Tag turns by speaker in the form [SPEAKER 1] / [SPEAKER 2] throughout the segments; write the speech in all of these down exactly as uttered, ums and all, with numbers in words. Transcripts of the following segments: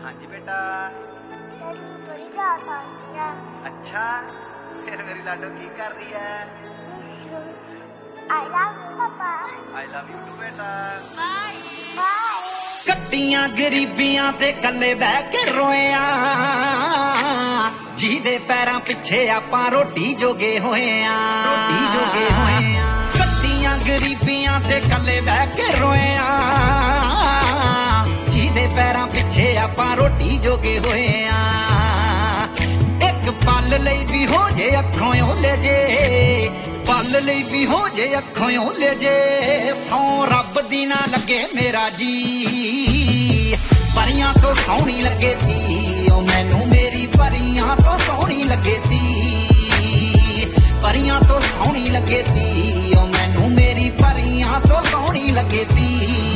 [SPEAKER 1] हाँ जी बेटा।
[SPEAKER 2] बड़ी याद आती है।
[SPEAKER 1] अच्छा फिर मेरी लाडो की कर रही है?
[SPEAKER 2] Miss you. I love you papa.
[SPEAKER 1] I love you too beta.
[SPEAKER 2] Bye bye.
[SPEAKER 3] ਕੱਟੀਆਂ ਗਰੀਬੀਆਂ ਤੇ ਕੱਲੇ ਬਹਿ ਕੇ ਰੋਇਆ, ਜਿਹਦੇ ਪੈਰਾਂ ਪਿੱਛੇ ਆਪਾਂ ਰੋਟੀ ਜੋਗੇ ਹੋਏ ਆ, ਰੋਟੀ ਜੋਗੇ ਹੋਏ ਆ। ਕੱਟੀਆਂ ਗਰੀਬੀਆਂ ਤੇ ਕੱਲੇ ਬਹਿ ਕੇ ਰੋਇਆ, ਜਿਹਦੇ ਪੈਰਾਂ ਪਿੱਛੇ ਆਪਾਂ ਰੋਟੀ ਜੋਗੇ ਹੋਏ ਆ। ਇੱਕ ਪਲ ਲਈ ਵੀ ਹੋ ਜੇ ਅੱਖੋਂ ਓਲੇ ਜੇ, ਪਲ ਲਈ ਵੀ ਹੋ ਜੇ ਅੱਖੋਂ ਓਲੇ ਜੇ, ਸੌ ਰੱਬ ਦੀ ਨਾ ਲੱਗੇ ਮੇਰਾ ਜੀ। ਪਰੀਆਂ ਤੋਂ ਸੋਹਣੀ ਲੱਗੇ ਤੀ ਉਹ ਮੈਨੂੰ, ਮੇਰੀ ਪਰੀਆਂ ਤੋਂ ਸੋਹਣੀ ਲੱਗੇ ਤੀ, ਪਰੀਆਂ ਤੋਂ ਸੋਹਣੀ ਲੱਗੇ ਤੀ ਉਹ ਮੈਨੂੰ, ਮੇਰੀ ਪਰੀਆਂ ਤੋਂ ਸੋਹਣੀ ਲੱਗੇ ਤੀ।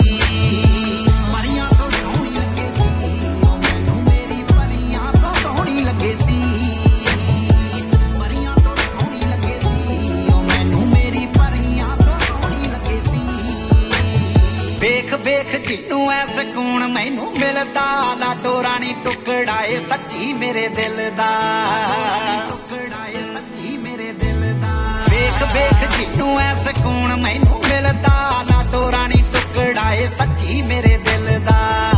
[SPEAKER 3] ਪਰੀਆਂ ਤੋਂ ਸੋਹਣੀ ਲੱਗੇ ਤੀ ਉਹ ਮੈਨੂੰ, ਮੇਰੀ ਪਰੀਆਂ ਤੋਂ ਸੋਹਣੀ ਲੱਗੇ ਤੀ, ਪਰੀਆਂ ਤੋਂ ਸੋਹਣੀ ਲੱਗੇ ਤੀ ਉਹ ਮੈਨੂੰ, ਮੇਰੀ ਪਰੀਆਂ ਤੋਂ ਸੋਹਣੀ ਲੱਗੇ ਤੀ। ਵੇਖ ਵੇਖ ਜਿਹਨੂੰ ਐ ਸਕੂਨ ਮੈਨੂੰ ਮਿਲਦਾ, ਲਾਡੋ ਰਾਣੀ ਟੁਕੜਾ ਏ ਸੱਚੀ ਮੇਰੇ ਦਿਲ ਦਾ, ਟੁਕੜਾ ਏ ਸੱਚੀ ਮੇਰੇ ਦਿਲ ਦਾ। ਵੇਖ ਵੇਖ ਜਿਹਨੂੰ ਐ ਸਕੂਨ ਮੈਨੂੰ ਮਿਲਦਾ, ਲਾਡੋ ਰਾਣੀ ਟੁਕੜਾ ਏ ਸੱਚੀ ਮੇਰੇ ਦਿਲ ਦਾ।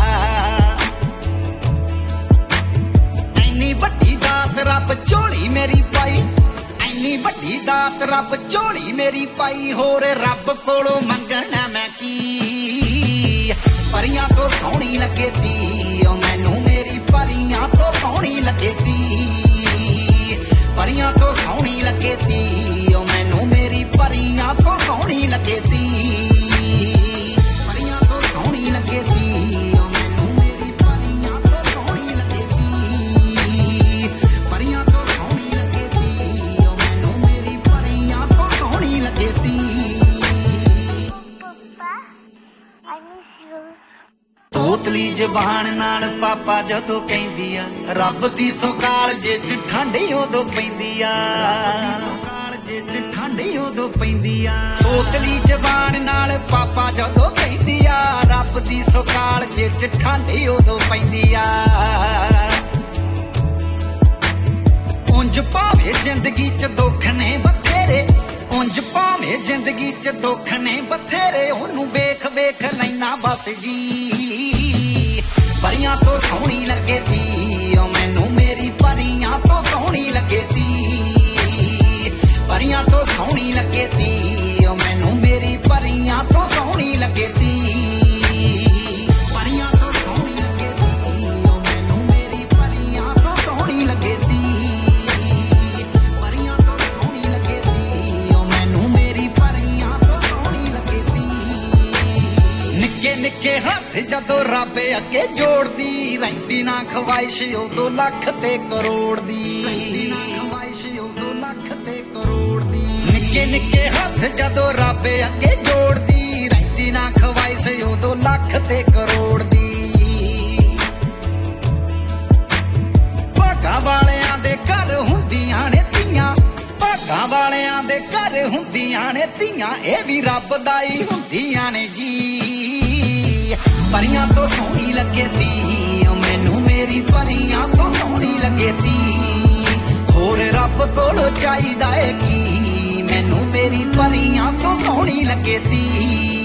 [SPEAKER 3] ਐਨੀ ਵੱਡੀ ਦਾਤ ਰੱਬ ਝੋਲੀ ਮੇਰੀ ਪਾਈ, ਐਨੀ ਵੱਡੀ ਦਾਤ ਰੱਬ ਝੋਲੀ ਮੇਰੀ ਪਾਈ, ਹੋਰ ਰੱਬ ਕੋਲੋਂ ਮੰਗਣਾ ਮੈਂ ਕੀ। ਪਰੀਆਂ ਤੋਂ ਸੋਹਣੀ ਲੱਗੇ ਤੀ ਉਹ ਮੈਨੂੰ, ਮੇਰੀ ਪਰੀਆਂ ਤੋਂ ਸੋਹਣੀ ਲੱਗੇ ਤੀ, ਪਰੀਆਂ ਤੋਂ ਸੋਹਣੀ ਲੱਗੇ ਤੀ ਉਹ ਮੈਨੂੰ, ਮੇਰੀ ਪਰੀਆਂ ਤੋਂ ਸੋਹਣੀ ਲੱਗੇ ਤੀ, ਪਰੀਆਂ ਤੋਂ ਸੋਹਣੀ ਲੱਗੇ ਤੀ ਉਹ ਮੈਨੂੰ, ਮੇਰੀ ਪਰੀਆਂ ਤੋਂ ਸੋਹਣੀ ਲੱਗੇ ਤੀ, ਪਰੀਆਂ ਤੋਂ ਸੋਹਣੀ ਲੱਗੇ ਤੀ ਉਹ ਮੈਨੂੰ, ਮੇਰੀ ਪਰੀਆਂ ਤੋਂ ਸੋਹਣੀ ਲੱਗੇ ਤੀ।
[SPEAKER 2] ਪਾਪਾ ਆਈ ਮਿਸ ਯੂ।
[SPEAKER 3] ਤੋਤਲੀ ਜ਼ਬਾਨ ਨਾਲ ਪਾਪਾ ਜਦੋਂ ਕਹਿੰਦੀ ਆ, ਰੱਬ ਦੀ ਸੋਕਾਲ ਜੇ ਚ ਠੰਡ ਉਦੋਂ ਪੈਂਦੀ ਆ, ਸੋਕਾਲ ਜੇ ਚ ਠੰਡ ਉਦੋਂ ਪੈਂਦੀ ਆ। ਤੋਤਲੀ ਜ਼ਬਾਨ ਨਾਲ ਪਾਪਾ ਜਦੋਂ ਕਹਿੰਦੀ ਆ, ਰੱਬ ਦੀ ਸੋਕਾਲ ਜੇ ਚ ਠੰਡ ਉਦੋਂ ਪੈਂਦੀ ਆ। ਉਂਝ ਭਾਵੇਂ ਜ਼ਿੰਦਗੀ ਚ ਦੁੱਖ ਨੇ ਬਥੇਰੇ, ਉਂਝ ਭਾਵੇਂ ਜ਼ਿੰਦਗੀ ਚ ਦੁੱਖ ਨੇ ਬਥੇਰੇ, ਉਹਨੂੰ ਵੇਖ ਵੇਖ ਲੈਣਾ ਬਸ ਜੀ। ਪਰੀਆਂ ਤੋਂ ਸੋਹਣੀ ਲੱਗੇ ਤੀ ਉਹ ਮੈਨੂੰ, ਮੇਰੀ ਪਰੀਆਂ ਤੋਂ ਸੋਹਣੀ ਲੱਗੇ ਤੀ, ਪਰੀਆਂ ਤੋਂ ਸੋਹਣੀ ਲੱਗੇ ਤੀ ਉਹ ਮੈਨੂੰ, ਮੇਰੀ ਪਰੀਆਂ ਤੋਂ ਸੋਹਣੀ ਲੱਗੇ ਤੀ, ਪਰੀਆਂ ਤੋਂ ਸੋਹਣੀ ਲੱਗੇ ਤੀ ਉਹ ਮੈਨੂੰ, ਮੇਰੀ ਪਰੀਆਂ ਤੋਂ ਸੋਹਣੀ ਲੱਗੇ ਤੀ, ਪਰੀਆਂ ਤੋਂ ਸੋਹਣੀ ਲੱਗੇ ਤੀ ਉਹ ਮੈਨੂੰ, ਮੇਰੀ ਪਰੀਆਂ ਤੋਂ ਸੋਹਣੀ ਲੱਗੇ ਤੀ। ਨਿੱਕੇ ਨਿੱਕੇ ਹੱਥ ਜਦੋਂ ਰੱਬ ਅੱਗੇ ਜੋੜਦੀ, ਰਹਿੰਦੀ ਨਾ ਖਵਾਇਸ਼ ਉਦੋਂ ਲੱਖ ਤੇ ਕਰੋੜ ਦੀ, ਰਹਿੰਦੀ ਨਾ ਖਵਾਇਸ਼ ਉਦੋਂ ਲੱਖ ਤੇ ਕਰੋੜ ਦੀ। ਨਿੱਕੇ ਨਿੱਕੇ ਹੱਥ ਜਦੋਂ ਰੱਬ ਅੱਗੇ ਜੋੜਦੀ, ਰਹਿੰਦੀ ਨਾ ਖਵਾਇਸ਼ ਉਦੋਂ ਲੱਖ ਤੇ ਕਰੋੜ ਦੀ। ਭਾਗਾਂ ਵਾਲਿਆਂ ਦੇ ਘਰ ਹੁੰਦੀਆਂ ਨੇ ਧੀਆਂ, ਭਾਗਾਂ ਵਾਲਿਆਂ ਦੇ ਘਰ ਹੁੰਦੀਆਂ ਨੇ ਧੀਆਂ, ਇਹ ਵੀ ਰੱਬ ਦਾ ਹੀ ਹੁੰਦੀਆਂ ਨੇ ਜੀ। ਪਰੀਆਂ ਤੋਂ ਸੋਹਣੀ ਲੱਗੇ ਤੀ ਉਹ ਮੈਨੂੰ, ਮੇਰੀ ਪਰੀਆਂ ਤੋਂ ਸੋਹਣੀ ਲੱਗੇ ਤੀ, ਹੋਰ ਰੱਬ ਕੋਲੋਂ ਚਾਹੀਦਾ ਏ ਕੀ, ਮੈਨੂੰ ਮੇਰੀ ਪਰੀਆਂ ਤੋਂ ਸੋਹਣੀ ਲੱਗੇ ਤੀ।